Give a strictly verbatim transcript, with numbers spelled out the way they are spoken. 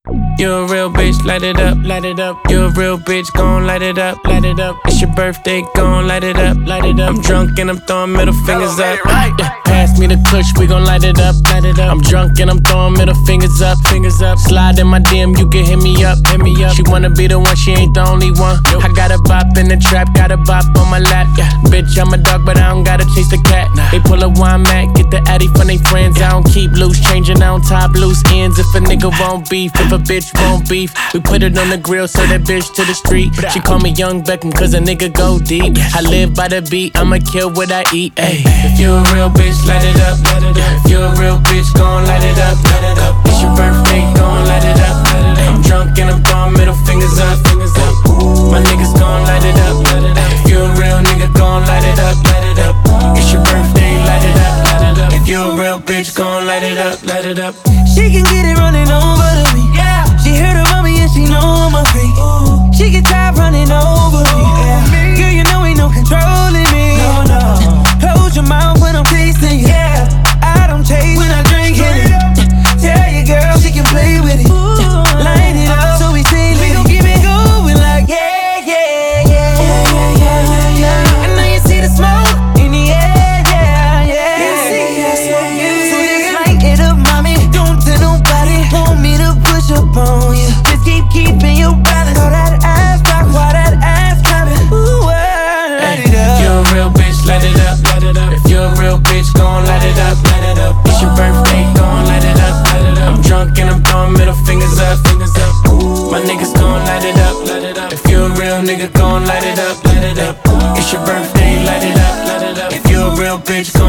You a real bitch, light it up, light it up. You a real bitch, gon' light it up, light it up. It's your birthday, gon' light it up, light it up. I'm drunk and I'm throwing middle fingers up. Yeah, pass me the kush, we gon' light it up, light it up. I'm drunk and I'm throwing middle fingers up, fingers up. Slide in my D M, you can hit me up, hit me up. She wanna be the one, she ain't the only one. I got a bop in the trap, got a bop on my lap. Yeah, bitch, I'm a dog, but I don't gotta chase the cat. They pull a wine mat, get the addy from they friends. I don't keep loose, changing, I don't top loose ends. If a nigga won't beef, if a bitch won't beef, we put it on the grill, so that bitch to the street. She call me Young Beckham, cause a nigga go deep. I live by the beat, I'ma kill what I eat. Ay. If you a real bitch, light it up, light it up. If you a real bitch, gon' light it up, light it up. It's your birthday, gon' light it up, light it up. I'm drunk and I'm throwing middle fingers up, fingers up. My niggas gon' light it up, light it up. If you a real nigga, gon' light it up, light it up. It's your birthday, light it up, light it up. If you a real bitch, gon' light it up, light it up. She can get it running over to me. Yeah. She heard about me and she know I'm a freak. Ooh. She get tired running over me. Yeah. Girl, you know ain't no controlling me. No, no. Close your mouth when I'm tasting you. Yeah. I don't chase when I drink it. Tell your girl she can play with it. Ooh. Line it up so we say we gon' keep it going like yeah, yeah, yeah, yeah, yeah, yeah, yeah. I know you see the smoke in the air, yeah, yeah, yeah, yeah, yeah, yeah. So just light it up, mommy. Don't tell nobody. Want me to push up on you. Just keep keeping your balance. All that ass rock, while that ass clapping. Ooh, uh, light it up. If you a real bitch, light it up, light it up. If you a real bitch, gon' light it up, light it up. It's your birthday, gon' light it up, light it up. I'm drunk and I'm throwing middle fingers up, fingers up. My niggas gon' light it up, light it up. If you a real nigga, gon' light it up, light it up. It's your birthday, light it up, light it up. If you a real bitch, gon'